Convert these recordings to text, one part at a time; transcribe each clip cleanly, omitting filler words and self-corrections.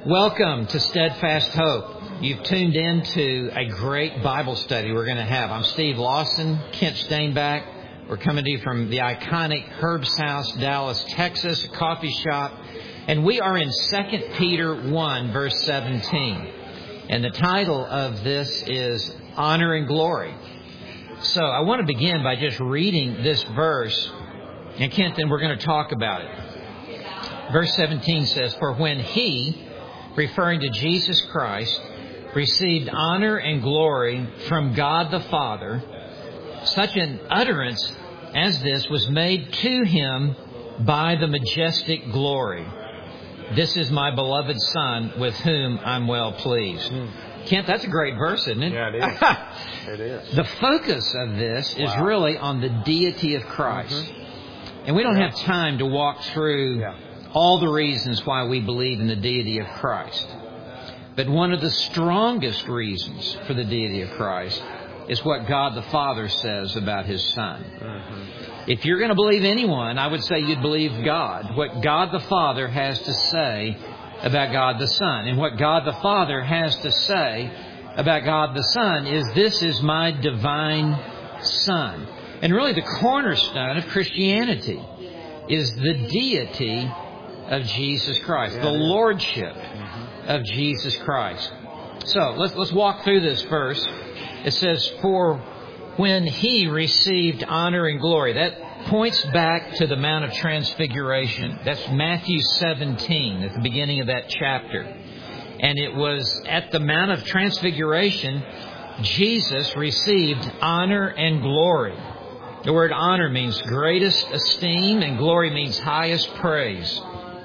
Welcome to Steadfast Hope. You've tuned in to a great Bible study we're going to have. I'm Steve Lawson, Kent Stainback. We're coming to you from the iconic Herb's House, Dallas, Texas, a coffee shop. And we are in 2 Peter 1, verse 17. And the title of this is Honor and Glory. So I want to begin by just reading this verse. And Kent, then we're going to talk about it. Verse 17 says, "For when He," referring to Jesus Christ, "received honor and glory from God the Father, such an utterance as this was made to Him by the majestic glory. This is my beloved Son, with whom I'm well pleased." Kent, that's a great verse, isn't it? Yeah, it is. It is. The focus of this is really on the deity of Christ. And we don't have time to walk through all the reasons why we believe in the deity of Christ. But one of the strongest reasons for the deity of Christ is what God the Father says about His Son. If you're going to believe anyone, I would say you'd believe God. What God the Father has to say about God the Son. And what God the Father has to say about God the Son is, "This is my divine Son." And really the cornerstone of Christianity is the deity of Jesus Christ, the lordship of Jesus Christ. So let's walk through this verse. It says, "For when He received honor and glory." That points back to the Mount of Transfiguration. That's Matthew 17 at the beginning of that chapter. And it was at the Mount of Transfiguration Jesus received honor and glory. The word honor means greatest esteem and glory means highest praise.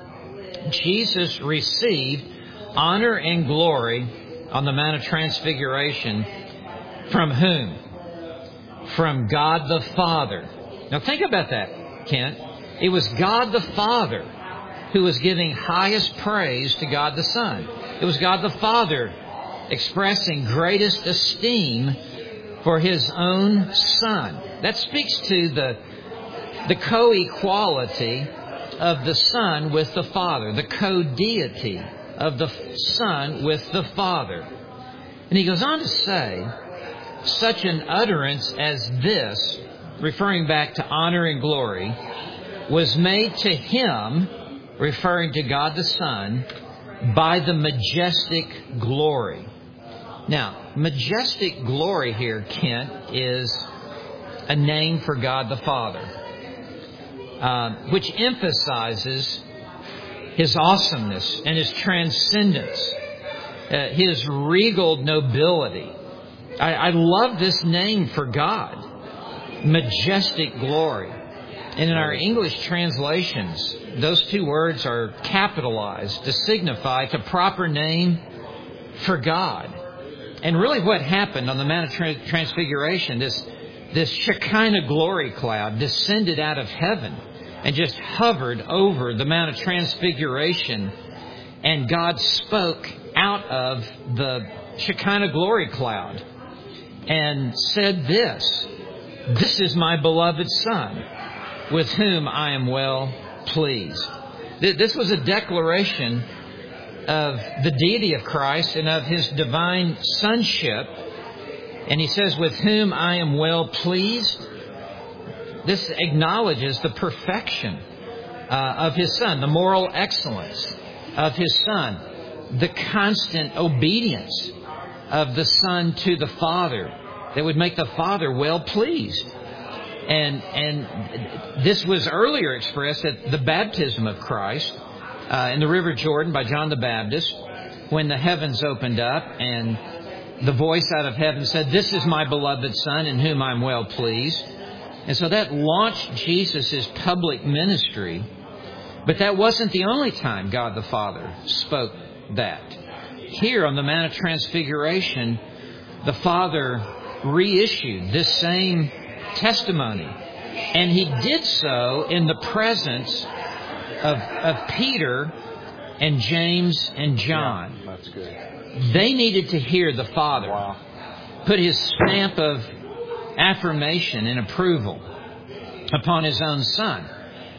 Jesus received honor and glory on the Mount of Transfiguration from whom? From God the Father. Now think about that, Kent. It was God the Father who was giving highest praise to God the Son. It was God the Father expressing greatest esteem for His own Son. That speaks to the co-equality of the Son with the Father, the co-deity of the Son with the Father. And He goes on to say, "Such an utterance as this," referring back to honor and glory, "was made to Him," referring to God the Son, "by the majestic glory." Now, majestic glory here, Kent, is a name for God the Father, which emphasizes His awesomeness and His transcendence, His regal nobility. I love this name for God, majestic glory. And in our English translations, those two words are capitalized to signify the proper name for God. And really what happened on the Mount of Transfiguration, this Shekinah glory cloud descended out of heaven and just hovered over the Mount of Transfiguration. And God spoke out of the Shekinah glory cloud and said this, "This is my beloved Son, with whom I am well pleased." This was a declaration of the deity of Christ and of His divine sonship. And He says, "With whom I am well pleased." This acknowledges the perfection of His Son, the moral excellence of His Son, the constant obedience of the Son to the Father that would make the Father well pleased. And this was earlier expressed at the baptism of Christ in the River Jordan by John the Baptist, when the heavens opened up and the voice out of heaven said, "This is my beloved Son, in whom I'm well pleased." And so that launched Jesus' public ministry. But that wasn't the only time God the Father spoke that. Here on the Mount of Transfiguration, the Father reissued this same testimony. And He did so in the presence of Peter and James and John. Yeah, that's good. They needed to hear the Father put His stamp of affirmation and approval upon His own Son.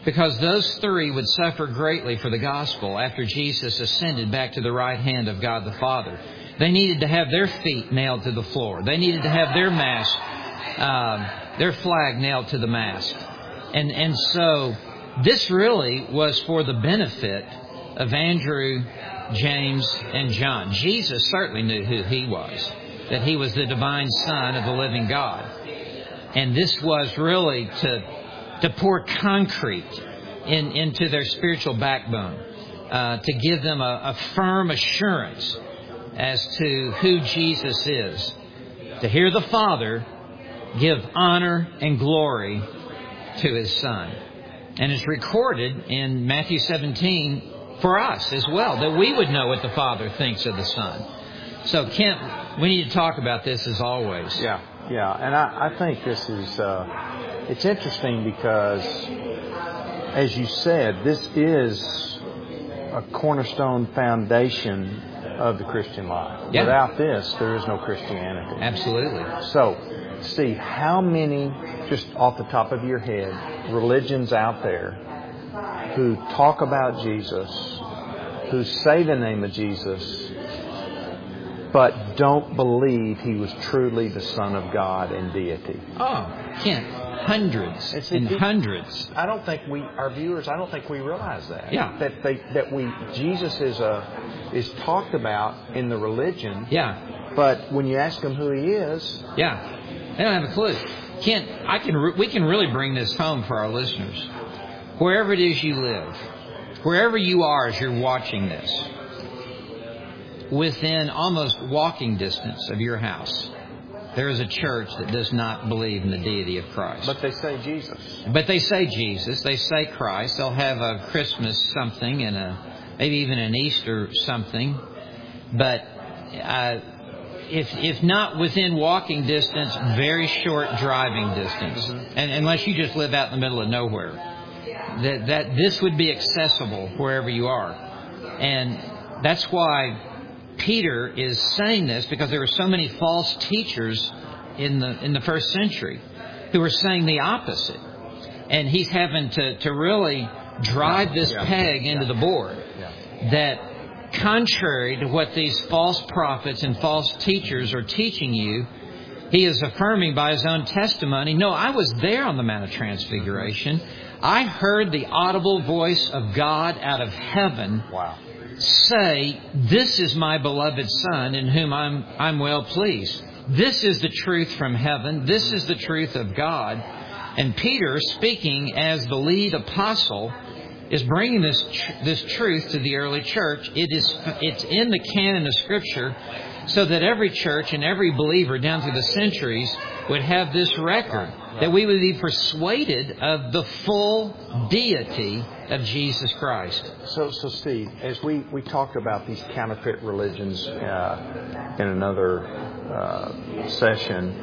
because those three would suffer greatly for the gospel after Jesus ascended back to the right hand of God the Father. They needed to have their feet nailed to the floor. They needed to have their mast, their flag nailed to the mast. And so this really was for the benefit of Andrew, James, and John. Jesus certainly knew who he was, that he was the divine Son of the living God. And this was really to pour concrete into their spiritual backbone, to give them a firm assurance as to who Jesus is. To hear the Father give honor and glory to His Son. And it's recorded in Matthew 17 for us as well, that we would know what the Father thinks of the Son. So, Kent, we need to talk about this as always. Yeah. And I think this is, it's interesting because, as you said, this is a cornerstone foundation of the Christian life. Yeah. Without this, there is no Christianity. Absolutely. So, see, how many, just off the top of your head, religions out there who talk about Jesus, who say the name of Jesus, but don't believe He was truly the Son of God in deity? Oh, Kent, hundreds and hundreds. I don't think our viewers, I don't think we realize that. Yeah. Jesus is talked about in the religion. Yeah. But when you ask them who He is, yeah, they don't have a clue. Kent, we can really bring this home for our listeners. Wherever it is you live, wherever you are as you're watching this, within almost walking distance of your house, there is a church that does not believe in the deity of Christ. But they say Jesus. But they say Jesus. They say Christ. They'll have a Christmas something and maybe even an Easter something. But if not within walking distance, very short driving distance, and unless you just live out in the middle of nowhere, that this would be accessible wherever you are. And that's why Peter is saying this, because there were so many false teachers in the first century who were saying the opposite. And he's having to really drive this peg into the board, that contrary to what these false prophets and false teachers are teaching you, he is affirming by his own testimony, no, I was there on the Mount of Transfiguration. I heard the audible voice of God out of heaven say, this is my beloved Son in whom I'm well pleased. This is the truth from heaven. This is the truth of God. And Peter, speaking as the lead apostle, is bringing this truth to the early church. It's in the canon of Scripture, so that every church and every believer down through the centuries would have this record, that we would be persuaded of the full deity of Jesus Christ. So Steve, as we talked about these counterfeit religions in another session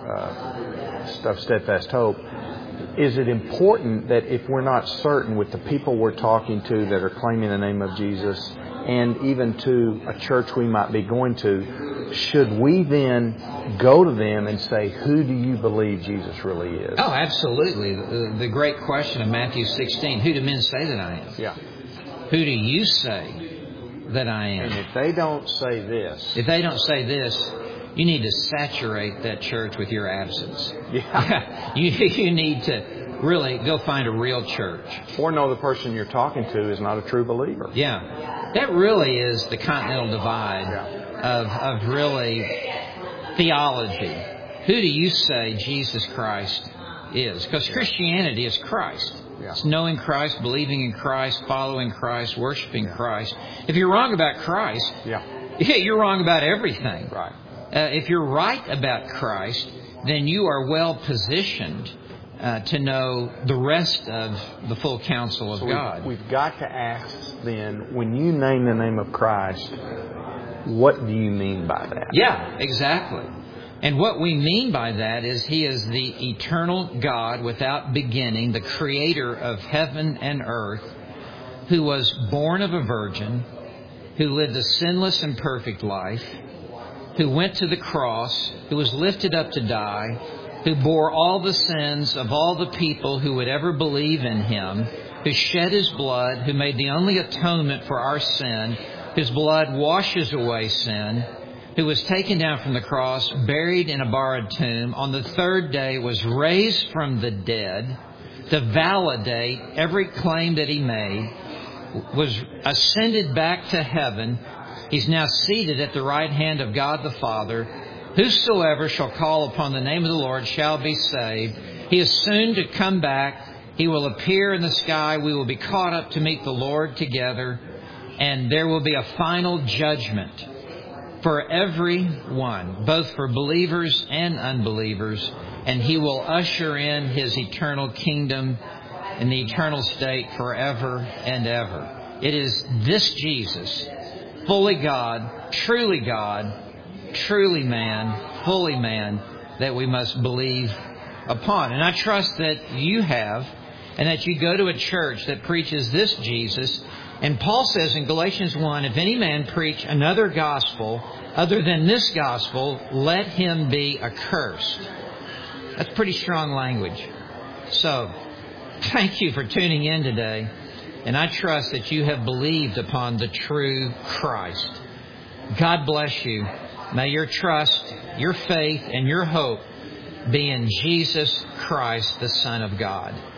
of Steadfast Hope, is it important that if we're not certain with the people we're talking to that are claiming the name of Jesus, and even to a church we might be going to, should we then go to them and say, who do you believe Jesus really is? Oh, absolutely. The great question of Matthew 16, who do men say that I am? Yeah. Who do you say that I am? And if they don't say this, you need to saturate that church with your absence. Yeah. You need to really go find a real church. Or know the person you're talking to is not a true believer. Yeah. That really is the continental divide of really theology. Who do you say Jesus Christ is? Because Christianity is Christ. Yeah. It's knowing Christ, believing in Christ, following Christ, worshiping Christ. If you're wrong about Christ, you're wrong about everything. Right. If you're right about Christ, then you are well positioned to know the rest of the full counsel of God. We've got to ask then, when you name the name of Christ, what do you mean by that? Yeah, exactly. And what we mean by that is He is the eternal God without beginning, the creator of heaven and earth, who was born of a virgin, who lived a sinless and perfect life, who went to the cross, who was lifted up to die, who bore all the sins of all the people who would ever believe in Him, who shed His blood, who made the only atonement for our sin, whose blood washes away sin, who was taken down from the cross, buried in a borrowed tomb, on the third day was raised from the dead to validate every claim that He made, was ascended back to heaven. He's now seated at the right hand of God the Father. Whosoever shall call upon the name of the Lord shall be saved. He is soon to come back. He will appear in the sky. We will be caught up to meet the Lord together. And there will be a final judgment for everyone, both for believers and unbelievers. And He will usher in His eternal kingdom in the eternal state forever and ever. It is this Jesus, fully God, truly man, fully man, that we must believe upon. And I trust that you have, and that you go to a church that preaches this Jesus. And Paul says in Galatians 1, if any man preach another gospel other than this gospel, let him be accursed. That's pretty strong language. So, thank you for tuning in today. And I trust that you have believed upon the true Christ. God bless you. May your trust, your faith, and your hope be in Jesus Christ, the Son of God.